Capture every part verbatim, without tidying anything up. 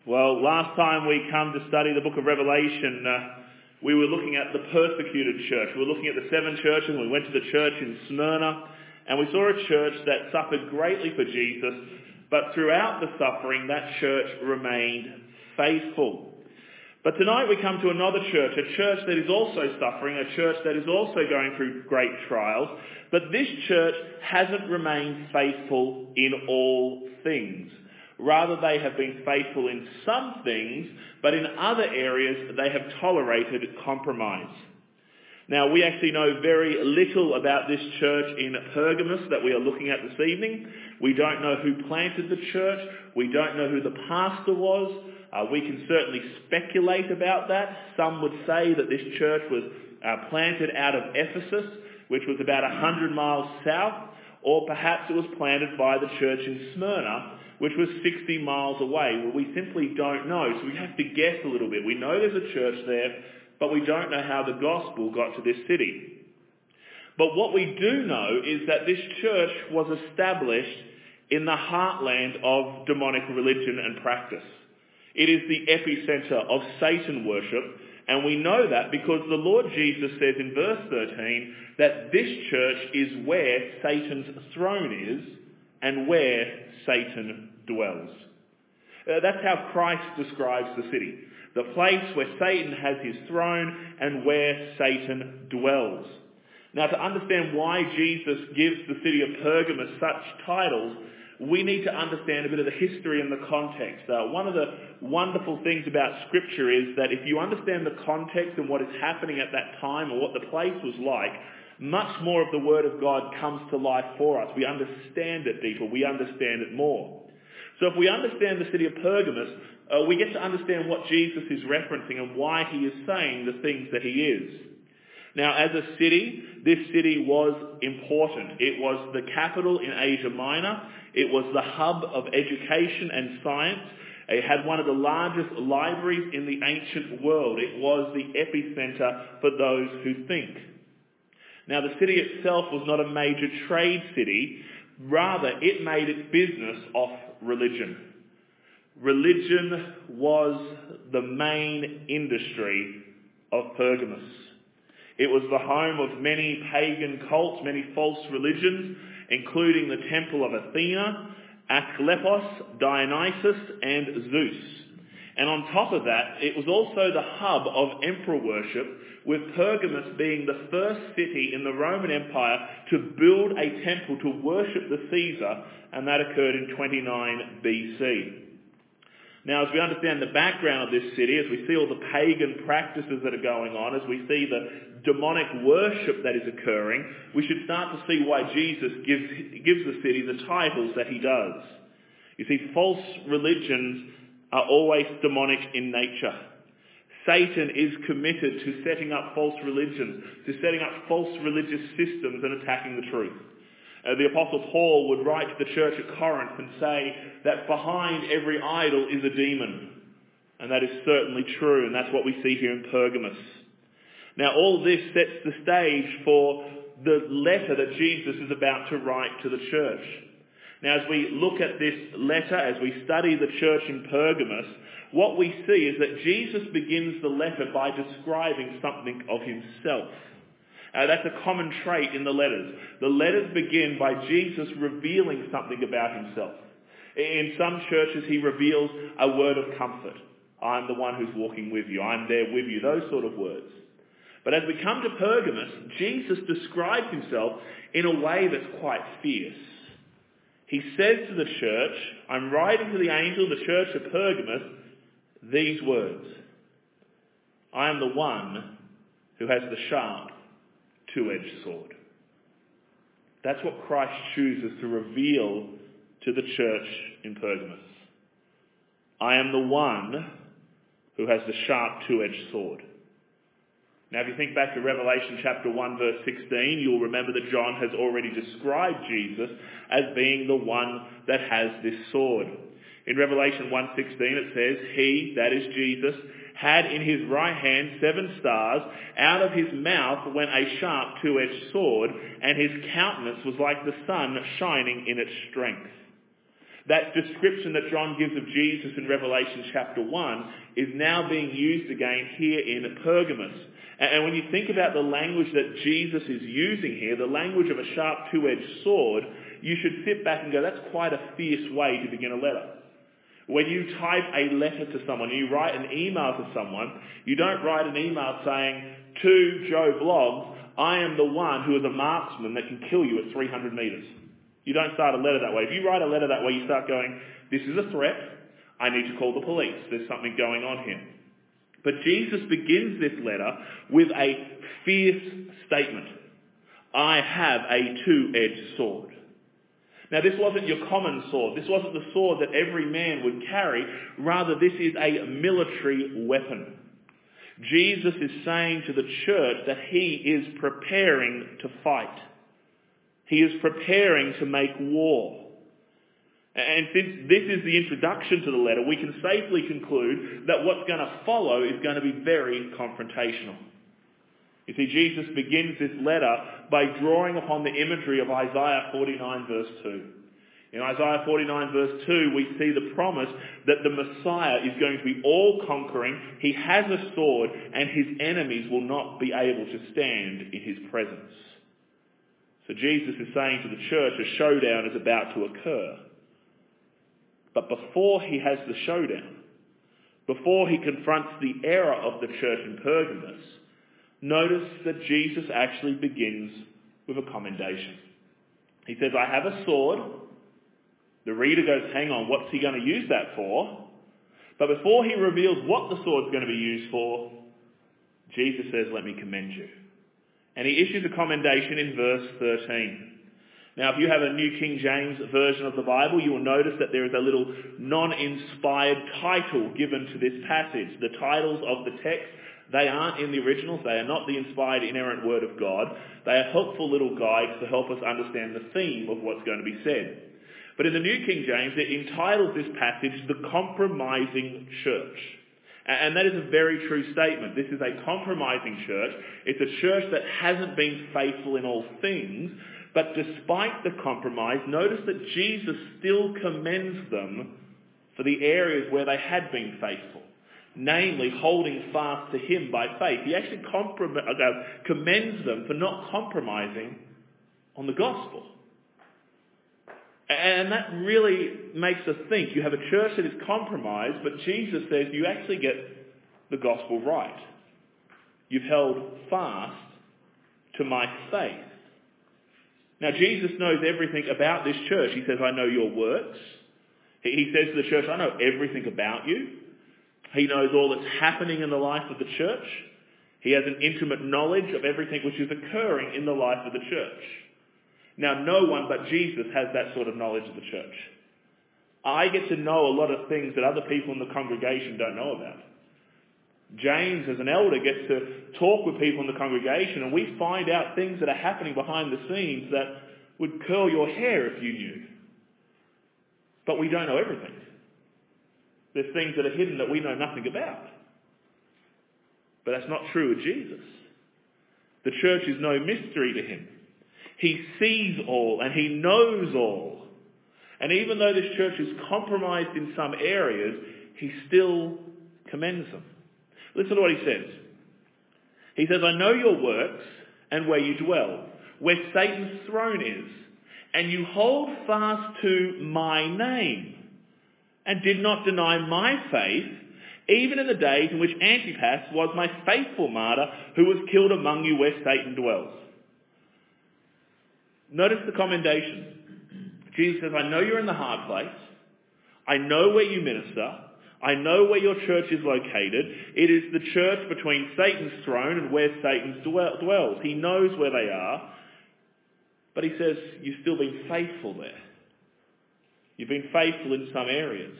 Well, last time we come to study the book of Revelation, uh, we were looking at the persecuted church. We were looking at the seven churches, and we went to the church in Smyrna, and we saw a church that suffered greatly for Jesus, but throughout the suffering, that church remained faithful. But tonight we come to another church, a church that is also suffering, a church that is also going through great trials, but this church hasn't remained faithful in all things. Rather, they have been faithful in some things, but in other areas they have tolerated compromise. Now, we actually know very little about this church in Pergamos that we are looking at this evening. We don't know who planted the church. We don't know who the pastor was. Uh, we can certainly speculate about that. Some would say that this church was uh, planted out of Ephesus, which was about one hundred miles south, or perhaps it was planted by the church in Smyrna, which was sixty miles away. Well, we simply don't know, so we have to guess a little bit. We know there's a church there, but we don't know how the gospel got to this city. But what we do know is that this church was established in the heartland of demonic religion and practice. It is the epicenter of Satan worship, and we know that because the Lord Jesus says in verse thirteen that this church is where Satan's throne is and where Satan dwells. Uh, that's how Christ describes the city. The place where Satan has his throne and where Satan dwells. Now, to understand why Jesus gives the city of Pergamos such titles, we need to understand a bit of the history and the context. Uh, one of the wonderful things about Scripture is that if you understand the context and what is happening at that time or what the place was like, much more of the Word of God comes to life for us. We understand it deeper. We understand it more. So if we understand the city of Pergamos, uh, we get to understand what Jesus is referencing and why he is saying the things that he is. Now, as a city, this city was important. It was the capital in Asia Minor. It was the hub of education and science. It had one of the largest libraries in the ancient world. It was the epicenter for those who think. Now, the city itself was not a major trade city. Rather, it made its business off religion. Religion was the main industry of Pergamos. It was the home of many pagan cults, many false religions, including the temple of Athena, Asclepios, Dionysus, and Zeus. And on top of that, it was also the hub of emperor worship, with Pergamos being the first city in the Roman Empire to build a temple to worship the Caesar, and that occurred in twenty-nine B C. Now, as we understand the background of this city, as we see all the pagan practices that are going on, as we see the demonic worship that is occurring, we should start to see why Jesus gives, gives the city the titles that he does. You see, false religions are always demonic in nature. Satan is committed to setting up false religions, to setting up false religious systems and attacking the truth. Uh, the Apostle Paul would write to the church at Corinth and say that behind every idol is a demon. And that is certainly true, and that's what we see here in Pergamos. Now, all this sets the stage for the letter that Jesus is about to write to the church. Now, as we look at this letter, as we study the church in Pergamos, what we see is that Jesus begins the letter by describing something of himself. Uh, that's a common trait in the letters. The letters begin by Jesus revealing something about himself. In some churches, he reveals a word of comfort. I'm the one who's walking with you. I'm there with you. Those sort of words. But as we come to Pergamos, Jesus describes himself in a way that's quite fierce. He says to the church, I'm writing to the angel of the church of Pergamos these words. I am the one who has the sharp, two-edged sword. That's what Christ chooses to reveal to the church in Pergamos. I am the one who has the sharp, two-edged sword. Now, if you think back to Revelation chapter one, verse sixteen, you'll remember that John has already described Jesus as being the one that has this sword. In Revelation one sixteen, it says, he, that is Jesus, had in his right hand seven stars. Out of his mouth went a sharp two-edged sword, and his countenance was like the sun shining in its strength. That description that John gives of Jesus in Revelation chapter one is now being used again here in Pergamos. And when you think about the language that Jesus is using here, the language of a sharp two-edged sword, you should sit back and go, that's quite a fierce way to begin a letter. When you type a letter to someone, you write an email to someone, you don't write an email saying, to Joe Bloggs, I am the one who is a marksman that can kill you at three hundred metres. You don't start a letter that way. If you write a letter that way, you start going, this is a threat, I need to call the police, there's something going on here. But Jesus begins this letter with a fierce statement. I have a two-edged sword. Now, this wasn't your common sword. This wasn't the sword that every man would carry. Rather, this is a military weapon. Jesus is saying to the church that he is preparing to fight. He is preparing to make war. And since this is the introduction to the letter, we can safely conclude that what's going to follow is going to be very confrontational. You see, Jesus begins this letter by drawing upon the imagery of Isaiah forty-nine verse two. In Isaiah forty-nine verse two, we see the promise that the Messiah is going to be all-conquering. He has a sword, and his enemies will not be able to stand in his presence. So Jesus is saying to the church, a showdown is about to occur. But before he has the showdown, before he confronts the error of the church in Pergamos, notice that Jesus actually begins with a commendation. He says, I have a sword. The reader goes, hang on, what's he going to use that for? But before he reveals what the sword's going to be used for, Jesus says, let me commend you. And he issues a commendation in verse thirteen. Now, if you have a New King James version of the Bible, you will notice that there is a little non-inspired title given to this passage. The titles of the text, they aren't in the originals. They are not the inspired, inerrant Word of God. They are helpful little guides to help us understand the theme of what's going to be said. But in the New King James, it entitles this passage, The Compromising Church. And that is a very true statement. This is a compromising church. It's a church that hasn't been faithful in all things. But despite the compromise, notice that Jesus still commends them for the areas where they had been faithful. Namely, holding fast to him by faith. He actually comprom- uh, commends them for not compromising on the gospel. And that really makes us think. You have a church that is compromised, but Jesus says you actually get the gospel right. You've held fast to my faith. Now, Jesus knows everything about this church. He says, I know your works. He says to the church, I know everything about you. He knows all that's happening in the life of the church. He has an intimate knowledge of everything which is occurring in the life of the church. Now, no one but Jesus has that sort of knowledge of the church. I get to know a lot of things that other people in the congregation don't know about. James, as an elder, gets to talk with people in the congregation, and we find out things that are happening behind the scenes that would curl your hair if you knew. But we don't know everything. There's things that are hidden that we know nothing about. But that's not true of Jesus. The church is no mystery to him. He sees all and he knows all. And even though this church is compromised in some areas, he still commends them. Listen to what he says. He says, I know your works and where you dwell, where Satan's throne is, and you hold fast to my name, and did not deny my faith, even in the days in which Antipas was my faithful martyr, who was killed among you where Satan dwells. Notice the commendation. Jesus says, I know you're in the hard place. I know where you minister. I know where your church is located. It is the church between Satan's throne and where Satan dwells. He knows where they are. But he says, you've still been faithful there. You've been faithful in some areas.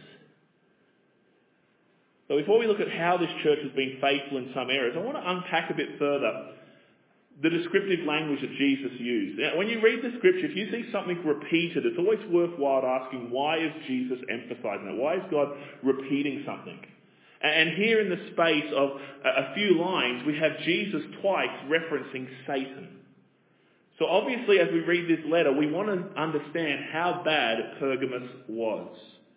But before we look at how this church has been faithful in some areas, I want to unpack a bit further the descriptive language that Jesus used. Now, when you read the scripture, if you see something repeated, it's always worthwhile asking, why is Jesus emphasizing it? Why is God repeating something? And here in the space of a few lines, we have Jesus twice referencing Satan. So obviously, as we read this letter, we want to understand how bad Pergamos was.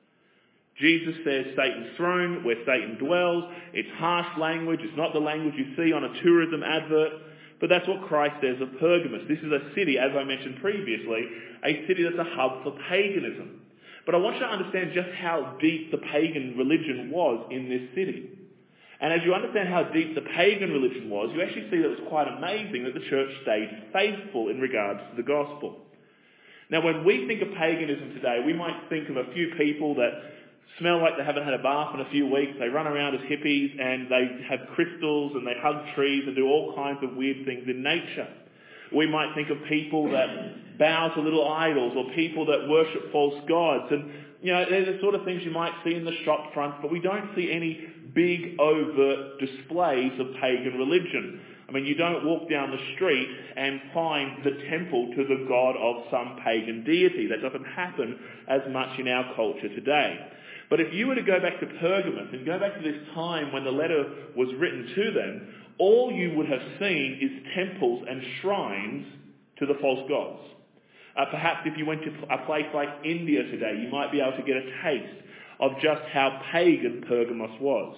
Jesus says Satan's throne, where Satan dwells. It's harsh language. It's not the language you see on a tourism advert. But that's what Christ says of Pergamos. This is a city, as I mentioned previously, a city that's a hub for paganism. But I want you to understand just how deep the pagan religion was in this city. And as you understand how deep the pagan religion was, you actually see that it was quite amazing that the church stayed faithful in regards to the gospel. Now, when we think of paganism today, we might think of a few people that smell like they haven't had a bath in a few weeks. They run around as hippies and they have crystals and they hug trees and do all kinds of weird things in nature. We might think of people that bow to little idols or people that worship false gods. And, you know, they're the sort of things you might see in the shop front, but we don't see any big overt displays of pagan religion. I mean, you don't walk down the street and find the temple to the god of some pagan deity. That doesn't happen as much in our culture today. But if you were to go back to Pergamos and go back to this time when the letter was written to them, all you would have seen is temples and shrines to the false gods. Uh, perhaps if you went to a place like India today, you might be able to get a taste of just how pagan Pergamos was.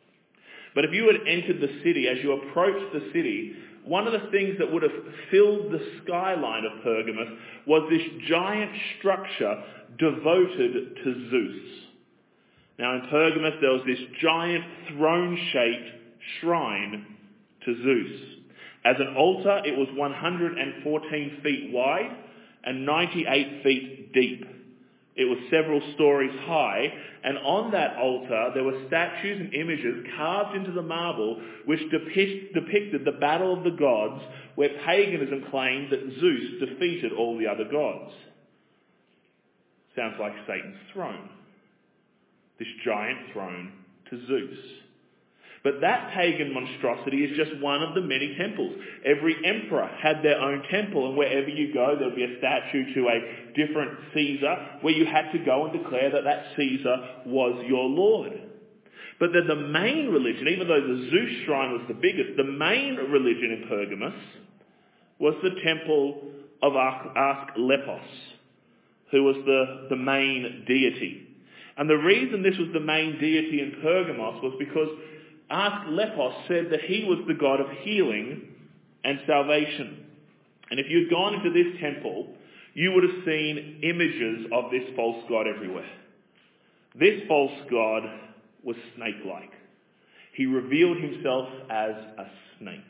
But if you had entered the city, as you approached the city, one of the things that would have filled the skyline of Pergamos was this giant structure devoted to Zeus. Now in Pergamos there was this giant throne-shaped shrine to Zeus. As an altar, it was one hundred fourteen feet wide and ninety-eight feet deep. It was several stories high, and on that altar there were statues and images carved into the marble which depict, depicted the battle of the gods, where paganism claimed that Zeus defeated all the other gods. Sounds like Satan's throne. This giant throne to Zeus. But that pagan monstrosity is just one of the many temples. Every emperor had their own temple, and wherever you go, there'll be a statue to a different Caesar, where you had to go and declare that that Caesar was your lord. But then the main religion, even though the Zeus shrine was the biggest, the main religion in Pergamos was the temple of Asclepios, who was the, the main deity. And the reason this was the main deity in Pergamos was because Asclepios said that he was the god of healing and salvation. And if you'd gone into this temple, you would have seen images of this false god everywhere. This false god was snake-like. He revealed himself as a snake.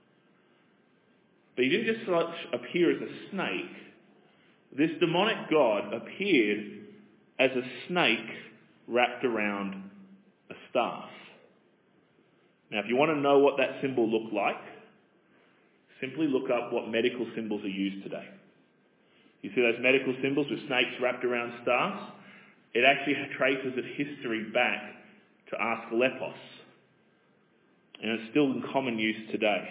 But he didn't just appear as a snake. This demonic god appeared as a snake wrapped around a staff. Now, if you want to know what that symbol looked like, simply look up what medical symbols are used today. You see those medical symbols with snakes wrapped around staffs? It actually traces its history back to Asclepios. And it's still in common use today.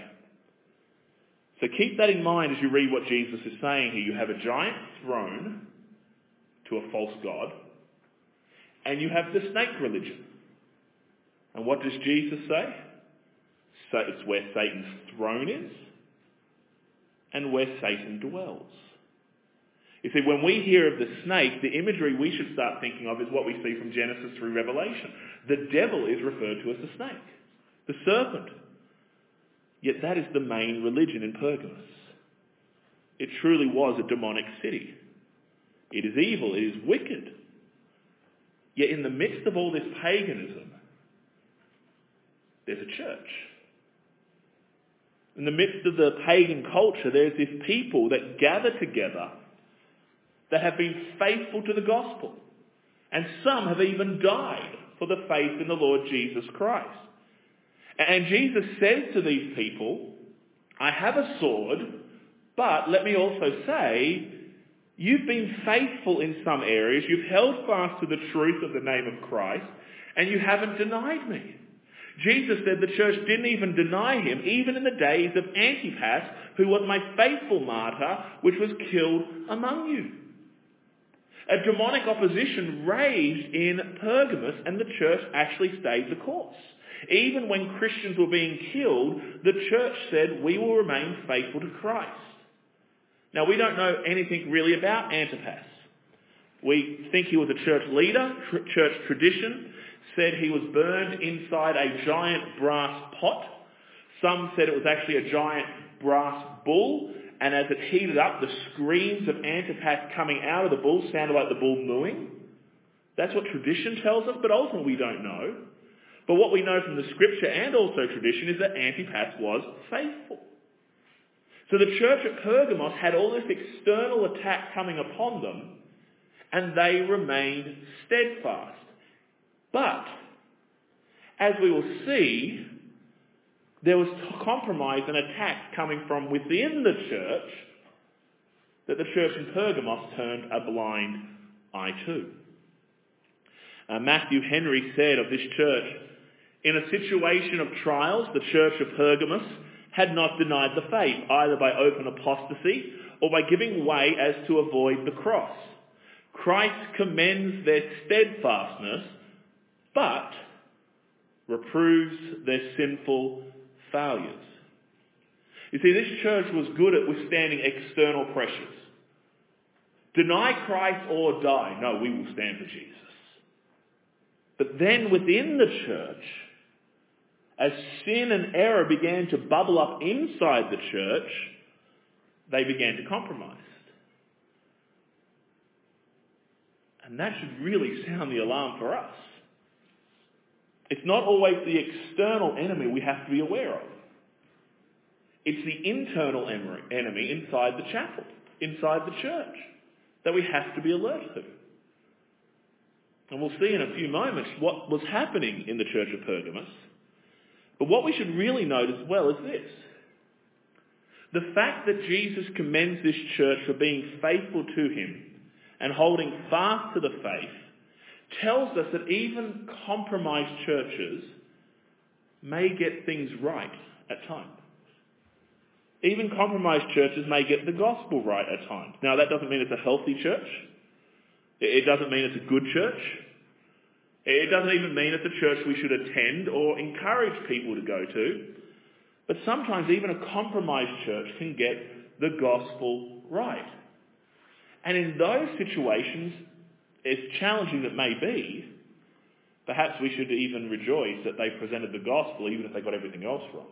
So keep that in mind as you read what Jesus is saying here. You have a giant throne to a false god, and you have the snake religion. And what does Jesus say? So it's where Satan's throne is and where Satan dwells. You see, when we hear of the snake, the imagery we should start thinking of is what we see from Genesis through Revelation. The devil is referred to as the snake, the serpent. Yet that is the main religion in Pergamos. It truly was a demonic city. It is evil, it is wicked. Yet in the midst of all this paganism, there's a church. In the midst of the pagan culture, there's this people that gather together that have been faithful to the gospel. And some have even died for the faith in the Lord Jesus Christ. And Jesus says to these people, I have a sword, but let me also say, you've been faithful in some areas, you've held fast to the truth of the name of Christ, and you haven't denied me. Jesus said the church didn't even deny him, even in the days of Antipas, who was my faithful martyr, which was killed among you. A demonic opposition raged in Pergamos, and the church actually stayed the course. Even when Christians were being killed, the church said, we will remain faithful to Christ. Now, we don't know anything really about Antipas. We think he was a church leader. Tr- church tradition said he was burned inside a giant brass pot. Some said it was actually a giant brass bull, and as it heated up, the screams of Antipas coming out of the bull sounded like the bull mooing. That's what tradition tells us, but ultimately we don't know. But what we know from the scripture and also tradition is that Antipas was faithful. So the church at Pergamos had all this external attack coming upon them, and they remained steadfast. But, as we will see, there was compromise and attack coming from within the church that the church in Pergamos turned a blind eye to. Uh, Matthew Henry said of this church, in a situation of trials, the church of Pergamos had not denied the faith, either by open apostasy or by giving way as to avoid the cross. Christ commends their steadfastness, but reproves their sinful failures. You see, this church was good at withstanding external pressures. Deny Christ or die. No, we will stand for Jesus. But then within the church, as sin and error began to bubble up inside the church, they began to compromise. And that should really sound the alarm for us. It's not always the external enemy we have to be aware of. It's the internal enemy inside the chapel, inside the church, that we have to be alert to. And we'll see in a few moments what was happening in the church of Pergamos. But what we should really note as well is this. The fact that Jesus commends this church for being faithful to him and holding fast to the faith tells us that even compromised churches may get things right at times. Even compromised churches may get the gospel right at times. Now, that doesn't mean it's a healthy church. It doesn't mean it's a good church. It doesn't even mean it's a church we should attend or encourage people to go to. But sometimes even a compromised church can get the gospel right. And in those situations, as challenging it may be, perhaps we should even rejoice that they presented the gospel even if they got everything else wrong.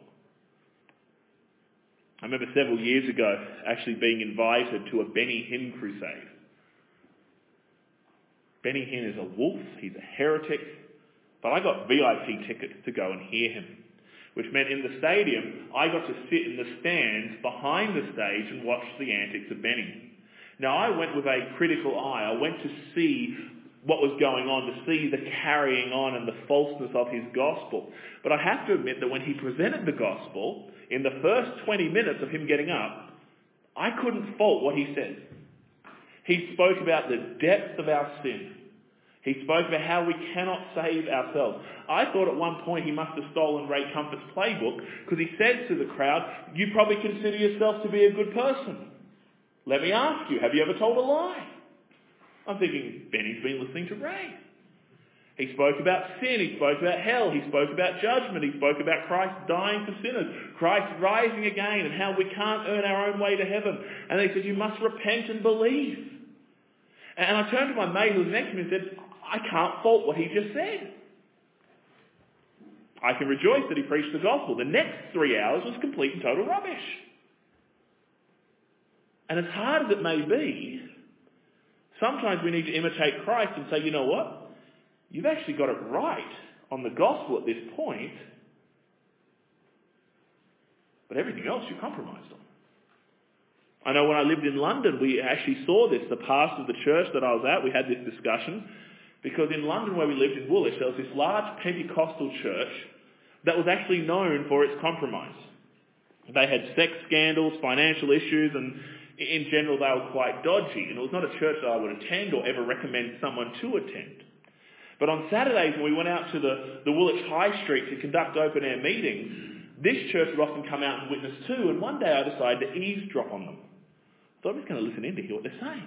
I remember several years ago actually being invited to a Benny Hinn crusade. Benny Hinn is a wolf, he's a heretic, but I got V I P tickets to go and hear him, which meant in the stadium I got to sit in the stands behind the stage and watch the antics of Benny. Now I went with a critical eye. I went to see what was going on, to see the carrying on and the falseness of his gospel. But I have to admit that when he presented the gospel, in the first twenty minutes of him getting up, I couldn't fault what he said. He spoke about the depth of our sin. He spoke about how we cannot save ourselves. I thought at one point he must have stolen Ray Comfort's playbook, because he said to the crowd, you probably consider yourself to be a good person. Let me ask you, have you ever told a lie? I'm thinking, Benny's been listening to Ray. He spoke about sin, he spoke about hell, he spoke about judgment, he spoke about Christ dying for sinners, Christ rising again, and how we can't earn our own way to heaven. And he said, you must repent and believe. And I turned to my mate who was next to me and said, I can't fault what he just said. I can rejoice that he preached the gospel. The next three hours was complete and total rubbish. And as hard as it may be, sometimes we need to imitate Christ and say, you know what? You've actually got it right on the gospel at this point, but everything else you compromised on. I know when I lived in London, we actually saw this. The pastor of the church that I was at, we had this discussion, because in London where we lived in Woolwich, there was this large Pentecostal church that was actually known for its compromise. They had sex scandals, financial issues, and in general they were quite dodgy. And it was not a church that I would attend or ever recommend someone to attend. But on Saturdays when we went out to the, the Woolwich High Street to conduct open air meetings, this church would often come out and witness too, and one day I decided to eavesdrop on them. So I'm just going to listen in to hear what they're saying.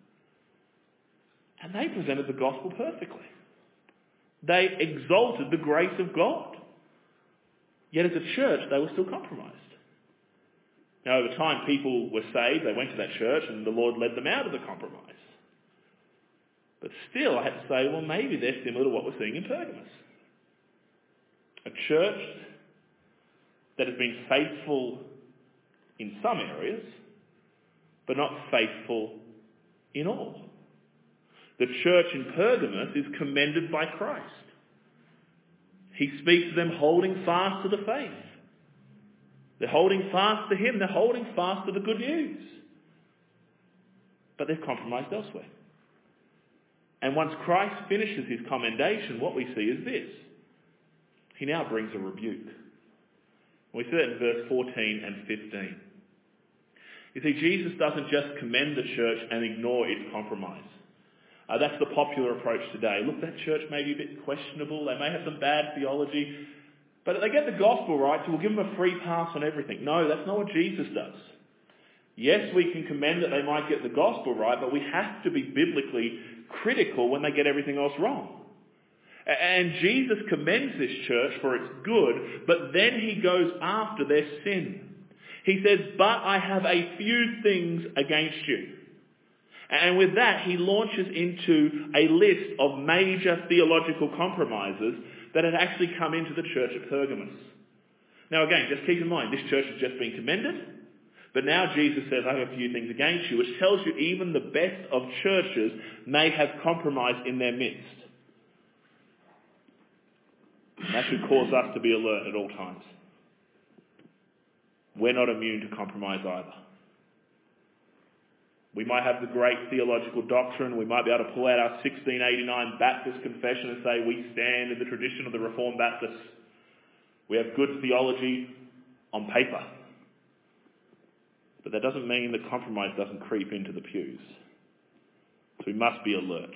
And they presented the gospel perfectly. They exalted the grace of God. Yet as a church, they were still compromised. Now, over time, people were saved, they went to that church, and the Lord led them out of the compromise. But still, I had to say, well, maybe they're similar to what we're seeing in Pergamos. A church that has been faithful in some areas, but not faithful in all. The church in Pergamos is commended by Christ. He speaks to them holding fast to the faith. They're holding fast to him. They're holding fast to the good news. But they've compromised elsewhere. And once Christ finishes his commendation, what we see is this. He now brings a rebuke. We see that in verse fourteen and fifteen. You see, Jesus doesn't just commend the church and ignore its compromise. Uh, that's the popular approach today. Look, that church may be a bit questionable. They may have some bad theology. But if they get the gospel right, so we'll give them a free pass on everything. No, that's not what Jesus does. Yes, we can commend that they might get the gospel right, but we have to be biblically critical when they get everything else wrong. And Jesus commends this church for its good, but then he goes after their sin. He says, but I have a few things against you. And with that, he launches into a list of major theological compromises that had actually come into the church at Pergamos. Now again, just keep in mind, this church has just been commended, but now Jesus says, I have a few things against you, which tells you even the best of churches may have compromise in their midst. And that should cause us to be alert at all times. We're not immune to compromise either. We might have the great theological doctrine. We might be able to pull out our sixteen eighty-nine Baptist confession and say we stand in the tradition of the Reformed Baptists. We have good theology on paper. But that doesn't mean that compromise doesn't creep into the pews. So we must be alert.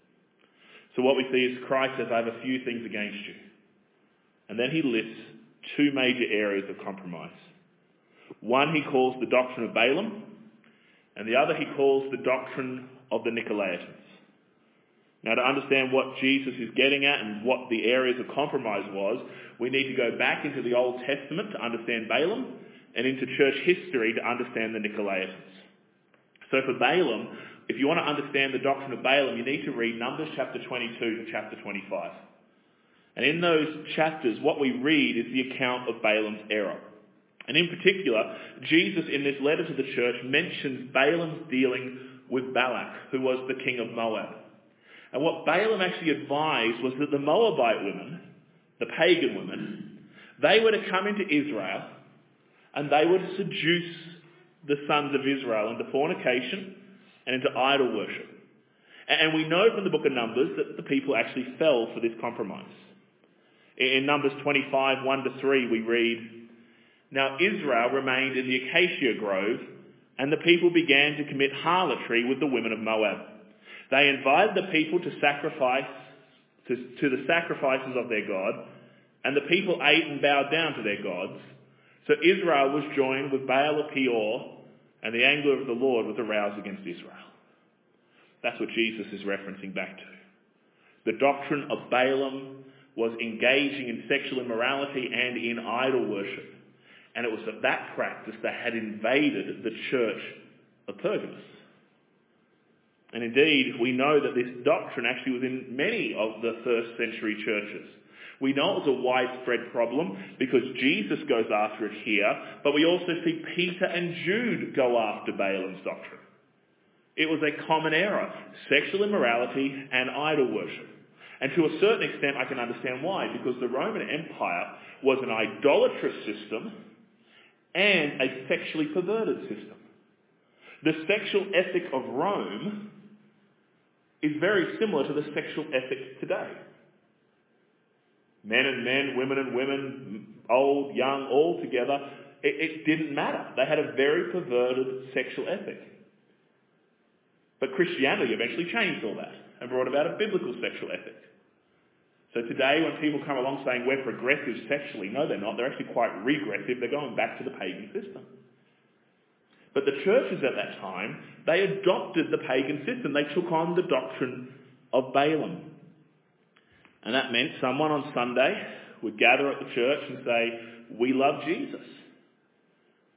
So what we see is Christ says, I have a few things against you. And then he lists two major areas of compromise. One he calls the doctrine of Balaam, and the other he calls the doctrine of the Nicolaitans. Now, to understand what Jesus is getting at and what the areas of compromise was, we need to go back into the Old Testament to understand Balaam, and into church history to understand the Nicolaitans. So for Balaam, if you want to understand the doctrine of Balaam, you need to read Numbers chapter twenty-two to chapter twenty-five. And in those chapters, what we read is the account of Balaam's error. And in particular, Jesus in this letter to the church mentions Balaam's dealing with Balak, who was the king of Moab. And what Balaam actually advised was that the Moabite women, the pagan women, they were to come into Israel and they were to seduce the sons of Israel into fornication and into idol worship. And we know from the book of Numbers that the people actually fell for this compromise. In Numbers twenty-five, one to three, we read, Now Israel remained in the acacia grove, and the people began to commit harlotry with the women of Moab. They invited the people to sacrifice to, to the sacrifices of their God, and the people ate and bowed down to their gods. So Israel was joined with Baal of Peor, and the anger of the Lord was aroused against Israel. That's what Jesus is referencing back to. The doctrine of Balaam was engaging in sexual immorality and in idol worship. And it was that practice that had invaded the church of Pergamos. And indeed, we know that this doctrine actually was in many of the first century churches. We know it was a widespread problem because Jesus goes after it here, but we also see Peter and Jude go after Balaam's doctrine. It was a common error, sexual immorality and idol worship. And to a certain extent, I can understand why, because the Roman Empire was an idolatrous system and a sexually perverted system. The sexual ethic of Rome is very similar to the sexual ethic today. Men and men, women and women, old, young, all together, it, it didn't matter. They had a very perverted sexual ethic. But Christianity eventually changed all that and brought about a biblical sexual ethic. So today when people come along saying we're progressive sexually, no they're not, they're actually quite regressive, they're going back to the pagan system. But the churches at that time, they adopted the pagan system. They took on the doctrine of Balaam. And that meant someone on Sunday would gather at the church and say, we love Jesus.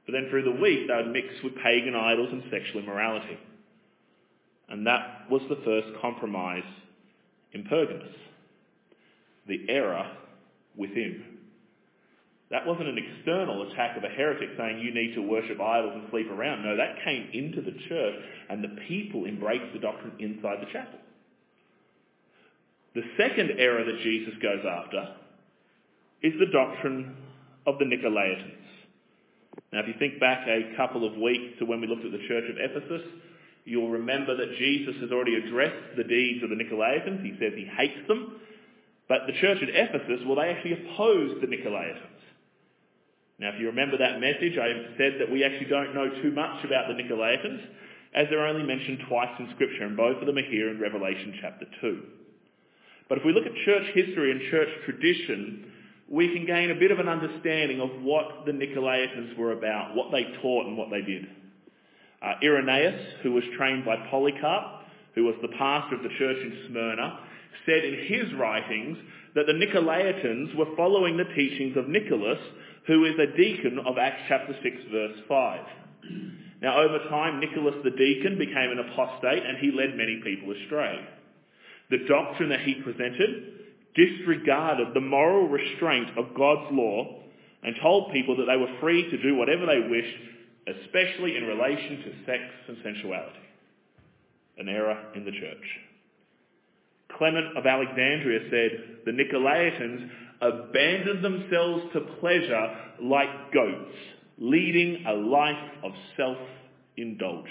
But then through the week, they would mix with pagan idols and sexual immorality. And that was the first compromise in Pergamos. The error within. That wasn't an external attack of a heretic saying you need to worship idols and sleep around. No, that came into the church and the people embraced the doctrine inside the chapel. The second error that Jesus goes after is the doctrine of the Nicolaitans. Now, if you think back a couple of weeks to when we looked at the church of Ephesus, you'll remember that Jesus has already addressed the deeds of the Nicolaitans. He says he hates them. But the church at Ephesus, well, they actually opposed the Nicolaitans. Now, if you remember that message, I said that we actually don't know too much about the Nicolaitans, as they're only mentioned twice in Scripture, and both of them are here in Revelation chapter two. But if we look at church history and church tradition, we can gain a bit of an understanding of what the Nicolaitans were about, what they taught and what they did. Uh, Irenaeus, who was trained by Polycarp, who was the pastor of the church in Smyrna, said in his writings that the Nicolaitans were following the teachings of Nicholas, who is a deacon of Acts chapter six verse five. Now over time, Nicholas the deacon became an apostate and he led many people astray. The doctrine that he presented disregarded the moral restraint of God's law and told people that they were free to do whatever they wished, especially in relation to sex and sensuality. An error in the church. Clement of Alexandria said, the Nicolaitans abandoned themselves to pleasure like goats, leading a life of self-indulgence.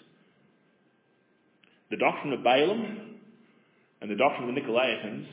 The doctrine of Balaam and the doctrine of the Nicolaitans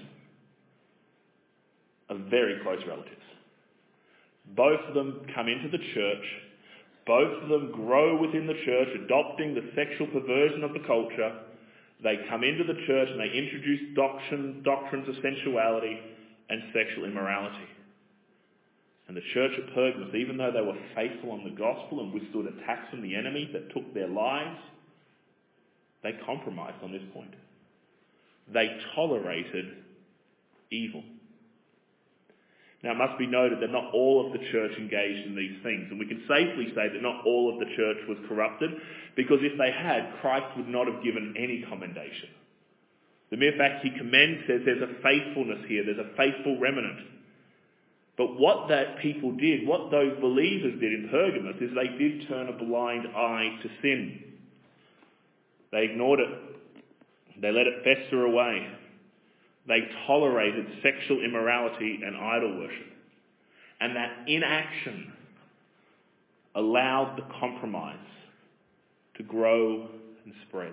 are very close relatives. Both of them come into the church. Both of them grow within the church, adopting the sexual perversion of the culture. They come into the church and they introduce doctrine, doctrines of sensuality and sexual immorality. And the church at Pergamos, even though they were faithful on the gospel and withstood attacks from the enemy that took their lives, they compromised on this point. They tolerated evil. Now, it must be noted that not all of the church engaged in these things, and we can safely say that not all of the church was corrupted, because if they had, Christ would not have given any commendation. The mere fact he commends says there's a faithfulness here, there's a faithful remnant. But what that people did, what those believers did in Pergamos, is they did turn a blind eye to sin. They ignored it. They let it fester away. They tolerated sexual immorality and idol worship. And that inaction allowed the compromise to grow and spread.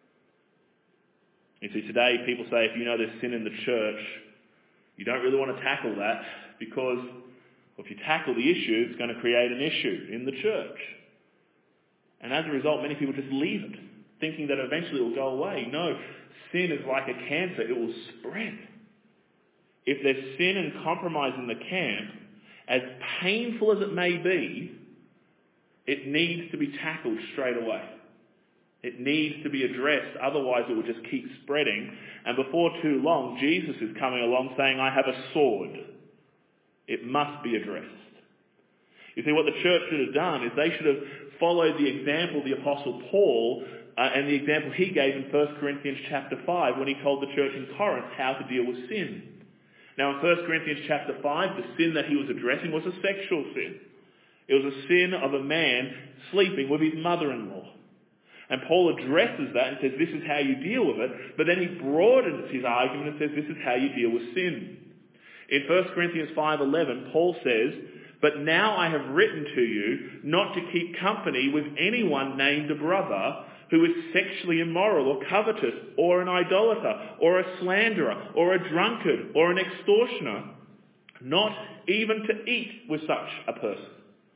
You see, today people say if you know there's sin in the church, you don't really want to tackle that because if you tackle the issue, it's going to create an issue in the church. And as a result, many people just leave it, thinking that eventually it will go away. No, sin is like a cancer. It will spread. If there's sin and compromise in the camp, as painful as it may be, it needs to be tackled straight away. It needs to be addressed, otherwise it will just keep spreading. And before too long, Jesus is coming along saying, I have a sword. It must be addressed. You see, what the church should have done is they should have followed the example of the Apostle Paul uh, and the example he gave in First Corinthians chapter five when he told the church in Corinth how to deal with sin. Now in First Corinthians chapter five, the sin that he was addressing was a sexual sin. It was a sin of a man sleeping with his mother-in-law. And Paul addresses that and says, this is how you deal with it. But then he broadens his argument and says, this is how you deal with sin. In First Corinthians five eleven, Paul says, but now I have written to you not to keep company with anyone named a brother who is sexually immoral or covetous or an idolater or a slanderer or a drunkard or an extortioner, not even to eat with such a person.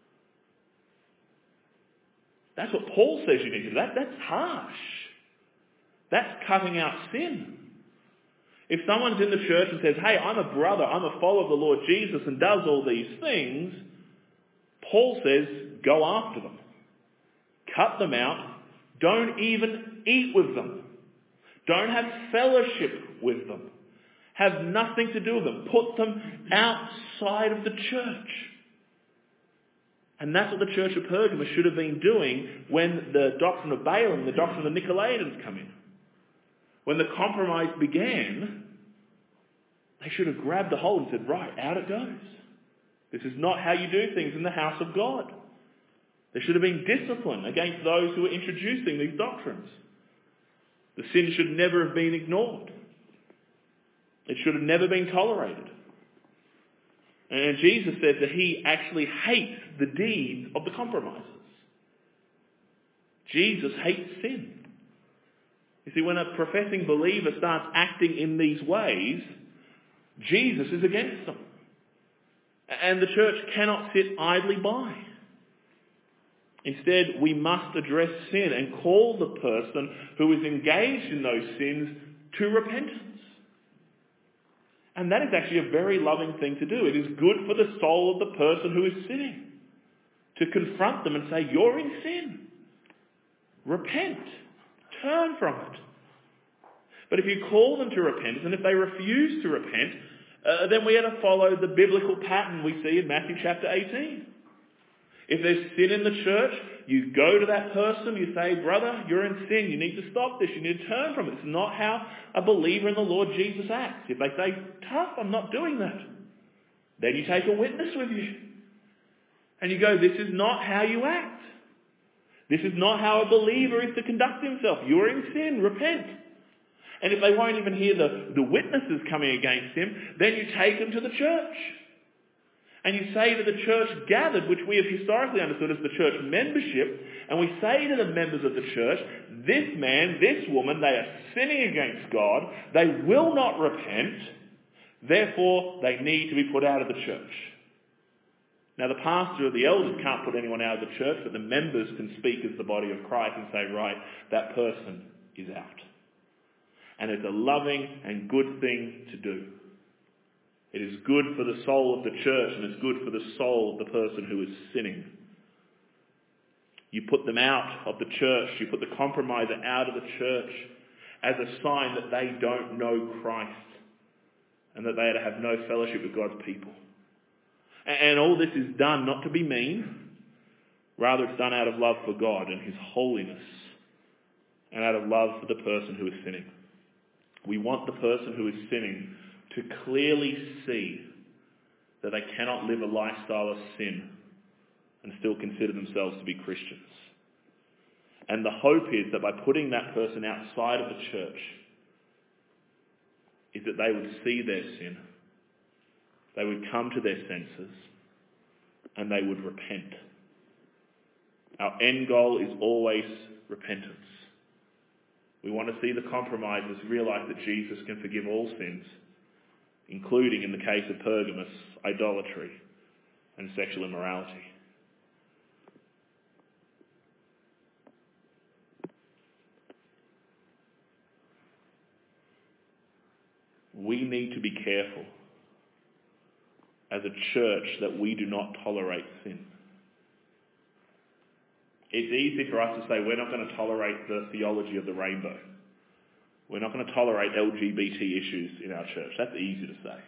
That's what Paul says you need to do. That, that's harsh. That's cutting out sin. If someone's in the church and says, hey, I'm a brother, I'm a follower of the Lord Jesus and does all these things, Paul says, go after them. Cut them out. Don't even eat with them. Don't have fellowship with them. Have nothing to do with them. Put them outside of the church. And that's what the church of Pergamos should have been doing when the doctrine of Balaam, the doctrine of the Nicolaitans come in. When the compromise began, they should have grabbed the hold and said, right, out it goes. This is not how you do things in the house of God. There should have been discipline against those who were introducing these doctrines. The sin should never have been ignored. It should have never been tolerated. And Jesus said that he actually hates the deeds of the compromisers. Jesus hates sin. You see, when a professing believer starts acting in these ways, Jesus is against them. And the church cannot sit idly by. Instead, we must address sin and call the person who is engaged in those sins to repentance. And that is actually a very loving thing to do. It is good for the soul of the person who is sinning to confront them and say, you're in sin. Repent. Turn from it. But if you call them to repentance, and if they refuse to repent, uh, then we have to follow the biblical pattern we see in Matthew chapter eighteen. If there's sin in the church, you go to that person, you say, brother, you're in sin, you need to stop this, you need to turn from it. It's not how a believer in the Lord Jesus acts. If they say, tough, I'm not doing that, then you take a witness with you. And you go, this is not how you act. This is not how a believer is to conduct himself. You're in sin, repent. And if they won't even hear the, the witnesses coming against him, then you take them to the church. And you say to the church gathered, which we have historically understood as the church membership, and we say to the members of the church, this man, this woman, they are sinning against God, they will not repent, therefore they need to be put out of the church. Now the pastor or the elders can't put anyone out of the church, but the members can speak as the body of Christ and say, right, that person is out. And it's a loving and good thing to do. It is good for the soul of the church, and it's good for the soul of the person who is sinning. You put them out of the church, you put the compromiser out of the church as a sign that they don't know Christ and that they are to have no fellowship with God's people. And all this is done not to be mean, rather it's done out of love for God and his holiness and out of love for the person who is sinning. We want the person who is sinning to clearly see that they cannot live a lifestyle of sin and still consider themselves to be Christians. And the hope is that by putting that person outside of the church, is that they would see their sin, they would come to their senses, and they would repent. Our end goal is always repentance. We want to see the compromisers realise that Jesus can forgive all sins, including, in the case of Pergamos, idolatry and sexual immorality. We need to be careful as a church that we do not tolerate sin. It's easy for us to say we're not going to tolerate the theology of the rainbow. We're not going to tolerate L G B T issues in our church. That's easy to say.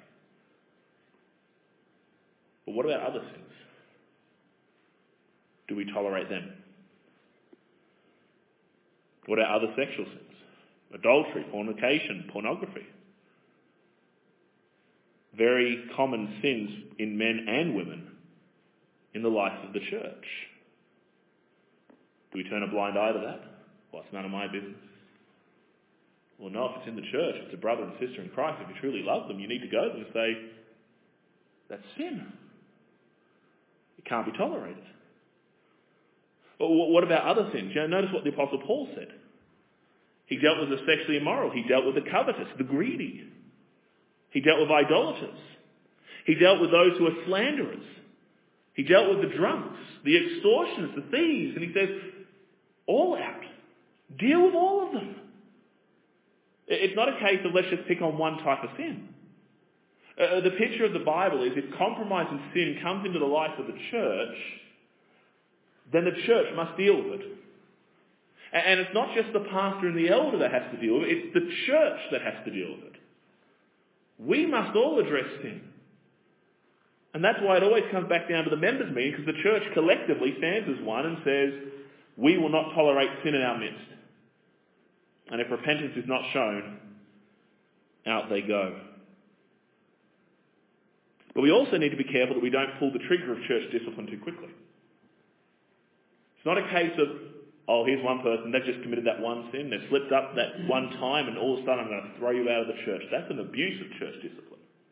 But what about other sins? Do we tolerate them? What about other sexual sins? Adultery, fornication, pornography. Very common sins in men and women in the life of the church. Do we turn a blind eye to that? Well, it's none of my business. Well, no, if it's in the church, if it's a brother and sister in Christ, if you truly love them, you need to go to them and say, that's sin. It can't be tolerated. Well, what about other sins? You know, notice what the Apostle Paul said. He dealt with the sexually immoral. He dealt with the covetous, the greedy. He dealt with idolaters. He dealt with those who are slanderers. He dealt with the drunks, the extortioners, the thieves. And he says, all out. Deal with all of them. It's not a case of let's just pick on one type of sin. Uh, the picture of the Bible is if compromise and sin comes into the life of the church, then the church must deal with it. And it's not just the pastor and the elder that has to deal with it, it's the church that has to deal with it. We must all address sin. And that's why it always comes back down to the members' meeting, because the church collectively stands as one and says, we will not tolerate sin in our midst. And if repentance is not shown, out they go. But we also need to be careful that we don't pull the trigger of church discipline too quickly. It's not a case of, oh, here's one person, they've just committed that one sin, they've slipped up that one time, and all of a sudden I'm going to throw you out of the church. That's an abuse of church discipline.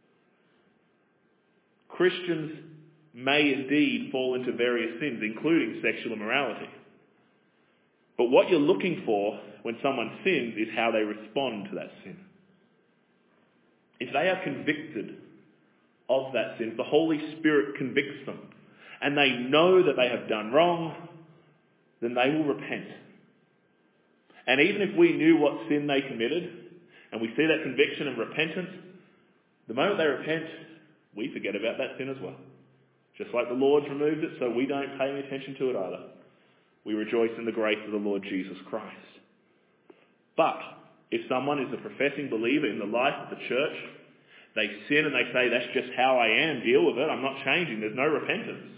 Christians may indeed fall into various sins, including sexual immorality. But what you're looking for when someone sins is how they respond to that sin. If they are convicted of that sin, if the Holy Spirit convicts them, and they know that they have done wrong, then they will repent. And even if we knew what sin they committed, and we see that conviction and repentance, the moment they repent, we forget about that sin as well. Just like the Lord's removed it, so we don't pay any attention to it either. We rejoice in the grace of the Lord Jesus Christ. But if someone is a professing believer in the life of the church, they sin and they say, that's just how I am, deal with it, I'm not changing, there's no repentance.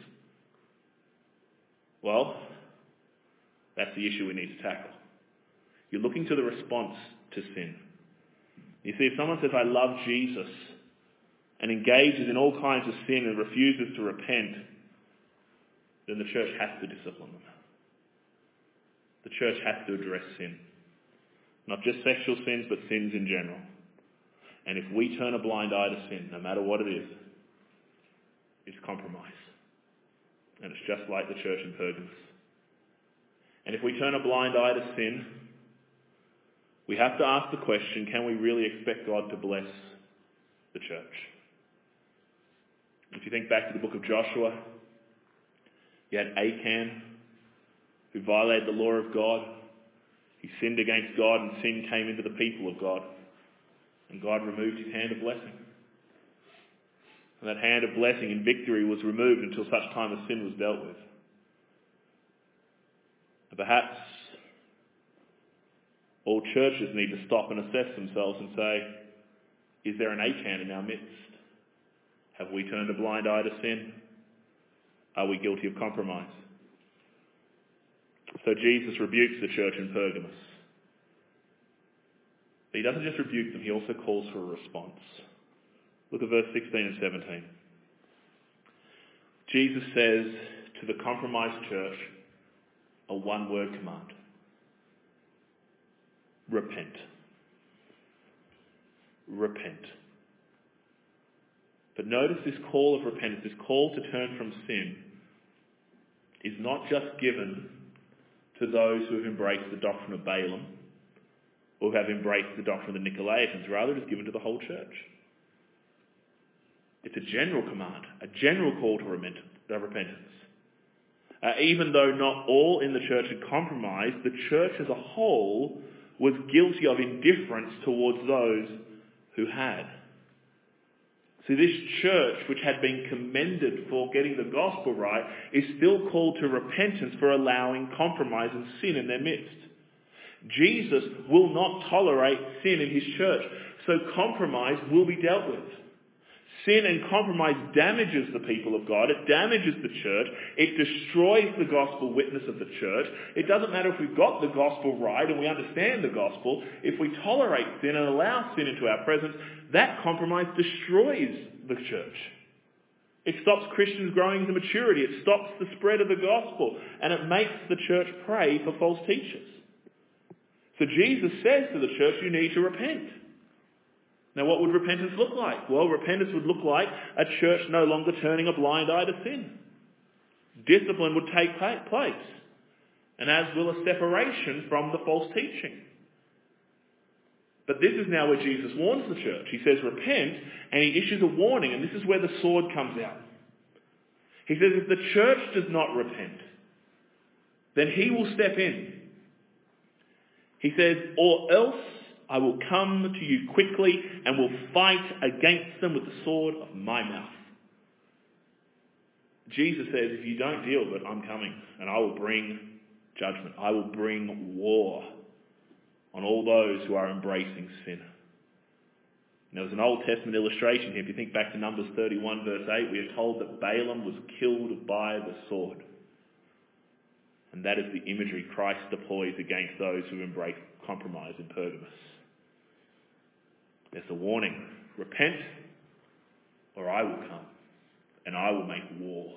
Well, that's the issue we need to tackle. You're looking to the response to sin. You see, if someone says, I love Jesus, and engages in all kinds of sin and refuses to repent, then the church has to discipline them. The church has to address sin. Not just sexual sins, but sins in general. And if we turn a blind eye to sin, no matter what it is, it's compromise. And it's just like the church in Pergamos. And if we turn a blind eye to sin, we have to ask the question, can we really expect God to bless the church? If you think back to the book of Joshua, you had Achan, who violated the law of God. He sinned against God, and sin came into the people of God. And God removed his hand of blessing. And that hand of blessing and victory was removed until such time as sin was dealt with. And perhaps all churches need to stop and assess themselves and say, is there an Achan in our midst? Have we turned a blind eye to sin? Are we guilty of compromise? So Jesus rebukes the church in Pergamos. But he doesn't just rebuke them, he also calls for a response. Look at verse sixteen and seventeen. Jesus says to the compromised church a one-word command. Repent. Repent. But notice this call of repentance, this call to turn from sin, is not just given to those who have embraced the doctrine of Balaam or who have embraced the doctrine of the Nicolaitans. Rather, it is given to the whole church. It's a general command, a general call to repentance. Uh, even though not all in the church had compromised, the church as a whole was guilty of indifference towards those who had. See, this church, which had been commended for getting the gospel right, is still called to repentance for allowing compromise and sin in their midst. Jesus will not tolerate sin in his church, so compromise will be dealt with. Sin and compromise damages the people of God. It damages the church. It destroys the gospel witness of the church. It doesn't matter if we've got the gospel right and we understand the gospel. If we tolerate sin and allow sin into our presence, that compromise destroys the church. It stops Christians growing to maturity. It stops the spread of the gospel. And it makes the church prey for false teachers. So Jesus says to the church, you need to repent. Now, what would repentance look like? Well, repentance would look like a church no longer turning a blind eye to sin. Discipline would take place, and as will a separation from the false teaching. But this is now where Jesus warns the church. He says, repent, and he issues a warning, and this is where the sword comes out. He says, if the church does not repent, then he will step in. He says, or else I will come to you quickly and will fight against them with the sword of my mouth. Jesus says, if you don't deal with it, I'm coming and I will bring judgment. I will bring war on all those who are embracing sin. And there was an Old Testament illustration here. If you think back to Numbers thirty-one verse eight, we are told that Balaam was killed by the sword. And that is the imagery Christ deploys against those who embrace compromise in Pergamos. There's a warning. Repent, or I will come, and I will make war.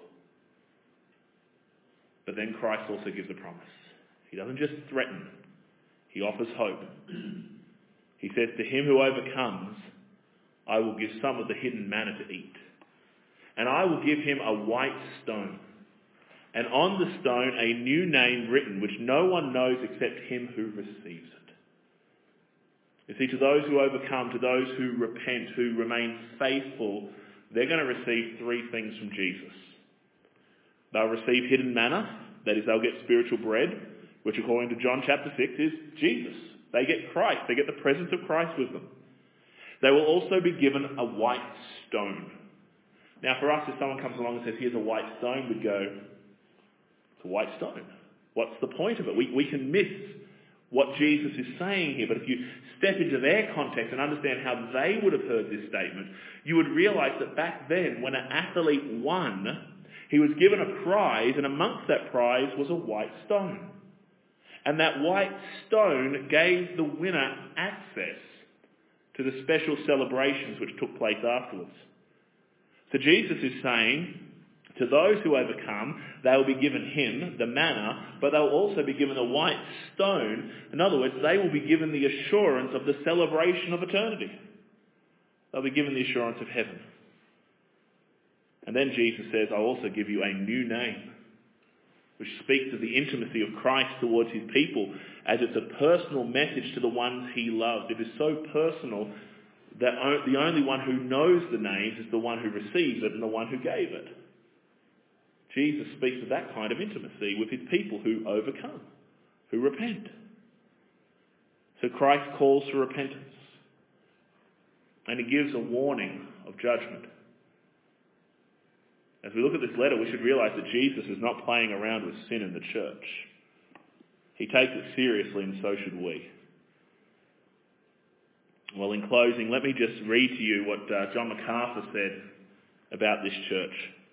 But then Christ also gives a promise. He doesn't just threaten. He offers hope. He says, to him who overcomes, I will give some of the hidden manna to eat. And I will give him a white stone. And on the stone a new name written, which no one knows except him who receives it. You see, to those who overcome, to those who repent, who remain faithful, they're going to receive three things from Jesus. They'll receive hidden manna, that is, they'll get spiritual bread, which according to John chapter six is Jesus. They get Christ, they get the presence of Christ with them. They will also be given a white stone. Now for us, if someone comes along and says, here's a white stone, we'd go, it's a white stone. What's the point of it? We, we can miss what Jesus is saying here, but if you step into their context and understand how they would have heard this statement, you would realise that back then, when an athlete won, he was given a prize, and amongst that prize was a white stone. And that white stone gave the winner access to the special celebrations which took place afterwards. So Jesus is saying, to those who overcome, they will be given him, the manna, but they'll also be given a white stone. In other words, they will be given the assurance of the celebration of eternity. They'll be given the assurance of heaven. And then Jesus says, I'll also give you a new name, which speaks of the intimacy of Christ towards his people, as it's a personal message to the ones he loves. It is so personal that the only one who knows the names is the one who receives it and the one who gave it. Jesus speaks of that kind of intimacy with his people who overcome, who repent. So Christ calls for repentance. And he gives a warning of judgment. As we look at this letter, we should realise that Jesus is not playing around with sin in the church. He takes it seriously, and so should we. Well, in closing, let me just read to you what uh, John MacArthur said about this church.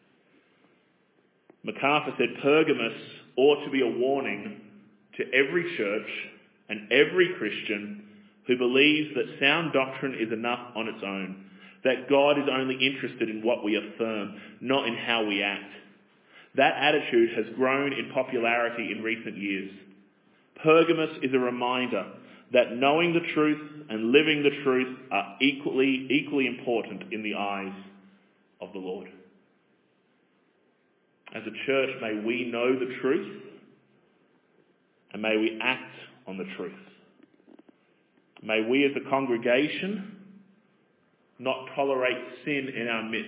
MacArthur said, Pergamos ought to be a warning to every church and every Christian who believes that sound doctrine is enough on its own, that God is only interested in what we affirm, not in how we act. That attitude has grown in popularity in recent years. Pergamos is a reminder that knowing the truth and living the truth are equally, equally important in the eyes of the Lord. As a church, may we know the truth and may we act on the truth. May we as a congregation not tolerate sin in our midst.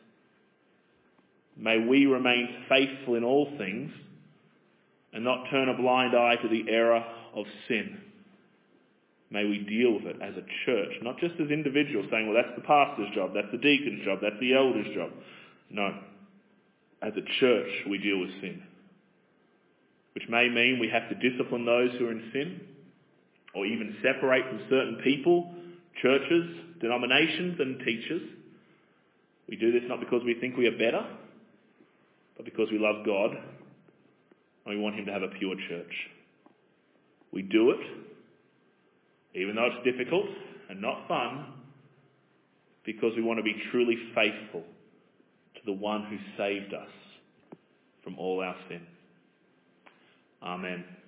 May we remain faithful in all things and not turn a blind eye to the error of sin. May we deal with it as a church, not just as individuals saying, well, that's the pastor's job, that's the deacon's job, that's the elder's job. No. As a church, we deal with sin. Which may mean we have to discipline those who are in sin, or even separate from certain people, churches, denominations and teachers. We do this not because we think we are better, but because we love God and we want him to have a pure church. We do it, even though it's difficult and not fun, because we want to be truly faithful to the one who saved us from all our sin. Amen.